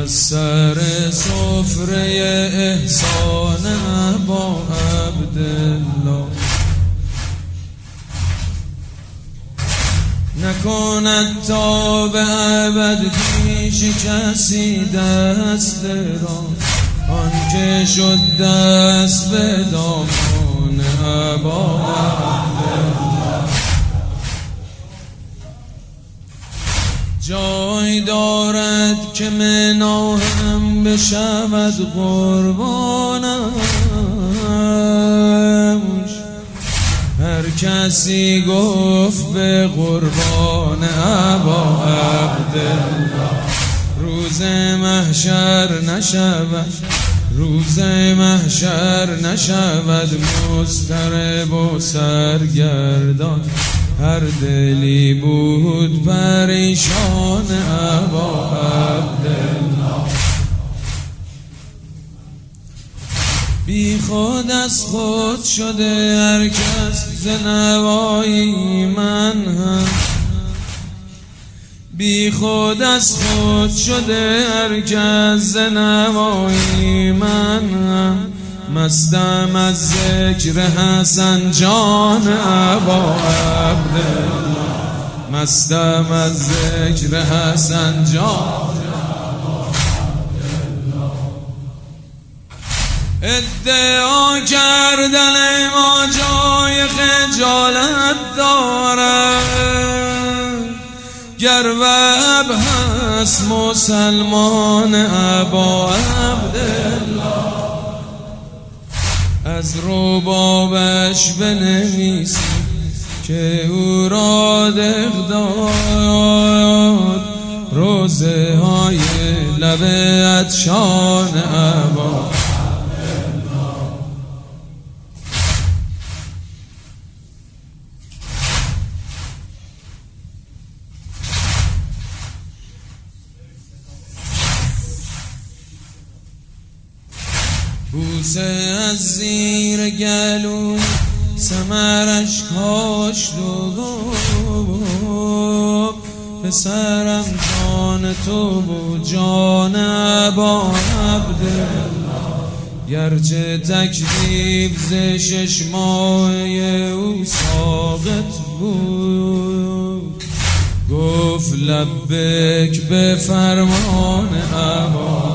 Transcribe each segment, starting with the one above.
از سر سفره احسان ابا عبدالله نکند تا به ابد پیش کسی دست را آنکه شد دست به دامان ابا عبدالله جای دارد که مناهم بشود قربانم هر کسی گفت به قربان ابا عبدالله روز محشر نشود مضطرب و سرگردان هر دلی بود پریشان ابا عبدالله بی خود از خود شده هر کس ز نوایی من هم بی خود از خود شده هر کس ز نوایی من هم مستم از ذکر حسن جان ابا عبدالله مستم از ذکر حسن جان ادعا کردن ما جای خجالت دارد گر وهب هست مسلمان ابا عبدالله از ربابش بنویسی که او را دق داد روزه های لب عطشان ابا بوسه از زیر گلو ثمرش کاشت و گفت پسرم جان تو بود جان ابا عبدالله گرچه تکلیف ز 6 ماهه او ساقط بود گفت لبیک به فرمان ابا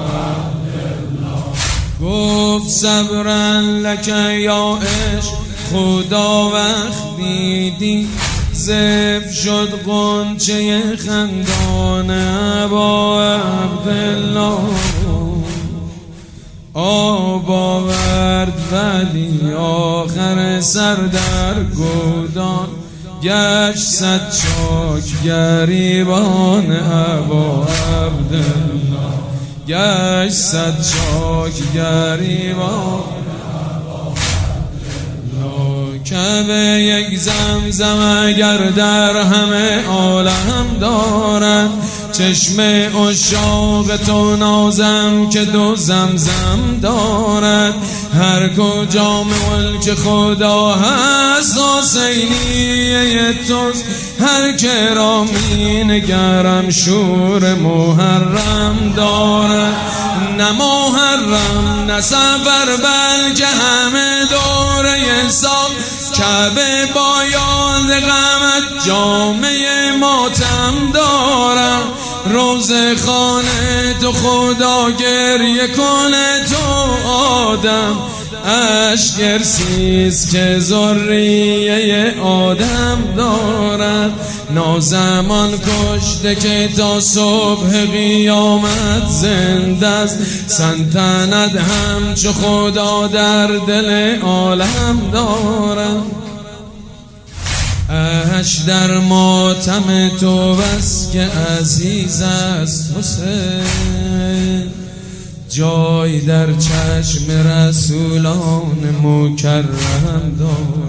گفت صبرا لک یا عشق خدا وقت دیدی زب شد غنچه خندان ابا عبدالله آب آورد ولی آخر سر در گودان گشت 100 چاک گریبان ابا عبدالله گشت 100 چاک گریبان کعبه یک زمزم اگر در همه عالم دارد چشم عشاق تو نازم که 2 زمزم دارد هر کجا ملک خدا هست حسینیه توست هر که را می نگرم شور محرم دارد نه محرم نه سفر بلکه همه دوره سال کعبه با یاد غمت جامعه ماتم دارم روز خانه تو خدا گریه کنه تو آدم اشک ارسیست که ذریه آدم دارد نازمان کشته که تا صبح قیامت زنده است سلطنت همچو خدا در دل عالم دارد اش در ماتم تو بس که عزیز است حسین جای در چشم رسولان مکرم دارد